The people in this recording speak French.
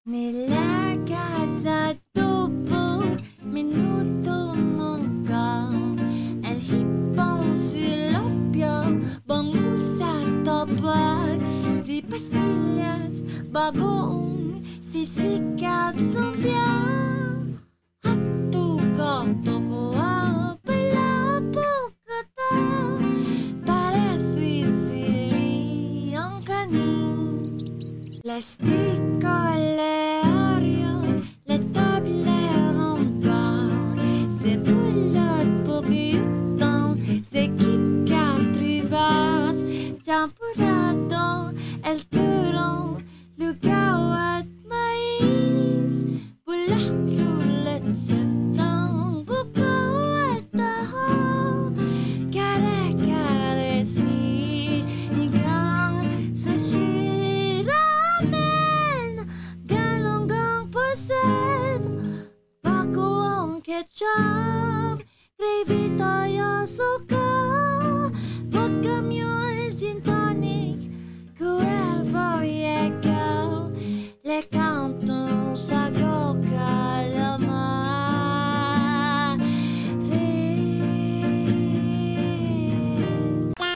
Nila tubo, minuto mongkong El hipon silopio, bango sa topal Si pastillas, bagoong sisikat lumpia Hatu gato koa, palapo kata Para sweet sili ang kanin Plastic oleario, la table encore C'est boulotte pour gueton, c'est Kit Kat tribas Champurado, el turón, lugawat mais Bulah lulat sefrang, bukawat taho Kare-kare si, nigang sushi ramen Galonggang puset, bako ang ketchup Gravy toyo suka